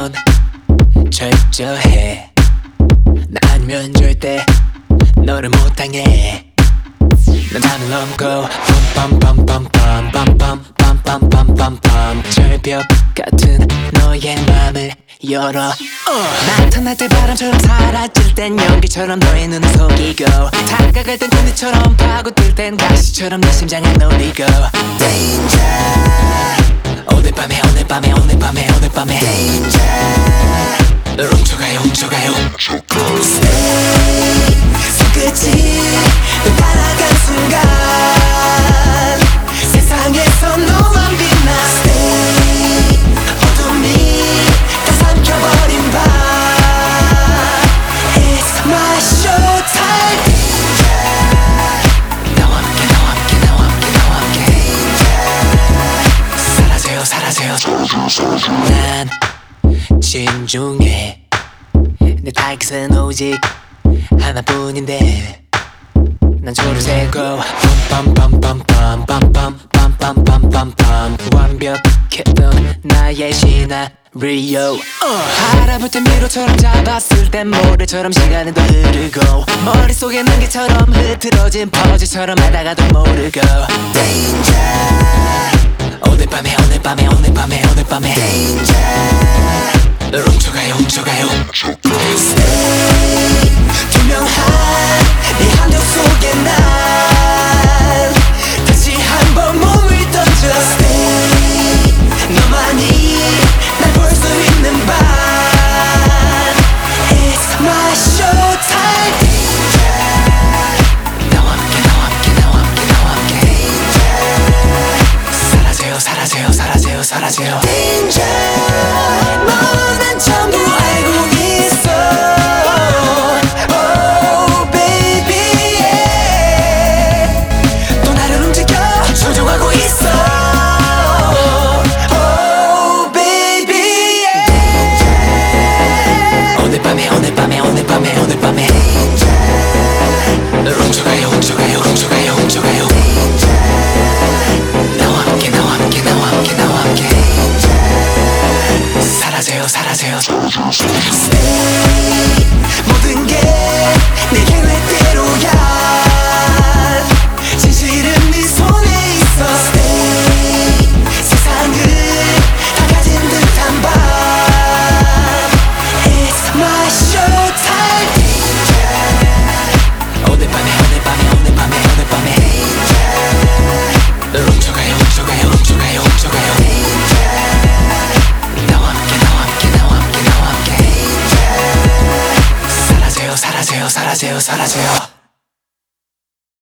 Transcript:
넌 철저해. 나 아니면 절대 너를 못 당해. 난 하늘 넘고 빰빰빰빰빰빰빰빰빰빰빰 절벽 같은 너의 맘을 열어. 나타날 때 바람처럼 사라질 땐 연기처럼 너의 눈을 속이고, 다가갈 땐 군대처럼 파고들 땐 가시처럼 내 심장을 놀리고. Danger. 오늘 밤에 오늘 밤에 오늘 밤에 오늘 밤에 Danger. 널 훔쳐가요 훔쳐가요 Stay. 손끝이 널 따라간 순간 세상에서 너만 빛나. Stay. 어둠이 다 삼켜버린 밤 It's my show time. Danger. 나와 함께 나와 함께 나와 함께 나와 함께 Danger. 사라져요 사라져요. 난 진중해. 내 타깃은 오직 하나뿐인데 난 조를 세고 빰빰빰빰빰빰빰빰빰빰빰 완벽했던 나의 시나리오. 알아볼 땐 미로처럼 잡았을 땐 모래처럼 시간은 더 흐르고, 머릿속에 난개처럼 흐트러진 퍼즐처럼 하다가도 모르고. Danger. 오늘 밤에 오늘 밤에 오늘 밤에 오늘 밤에 Danger. 널 훔쳐가요 훔쳐가요 Stay. 투명한 네 함정 속에 난 다시 한번 몸을 던져. Stay. 너만이 날 볼 수 있는 밤 It's my show time. Danger. 나와 함께 나와 함께 나와 함께 나와 함께 Danger. 사라져요 사라져요 사라져요 Danger. 넌 전부 알고 있어. Oh baby yeah. 또 나를 움직여 조종하고 있어. Oh baby yeah. 오늘 밤에 오늘 밤에 오늘 밤에 오늘 밤에 널 훔쳐가요 훔쳐가요 훔쳐가요 훔쳐가요 나와 함께 나와 함께 나와 함께 나와 함께 사라져요 사라져요. Stay. 모든 게 내 계획대로야. 진실은 네 손에 있어. Stay. 세상을 다 가진 듯한 밤 It's my show time. Danger. 오늘 밤에 오늘 밤에 오늘 밤에 오늘 밤에 Danger. 널 훔쳐가요 훔쳐가요 훔쳐가요 훔쳐가요 Danger. 나와 함께 나와 함께 나와 함께 나와 함께 사라져요 사라져요 사라져요 사라져요.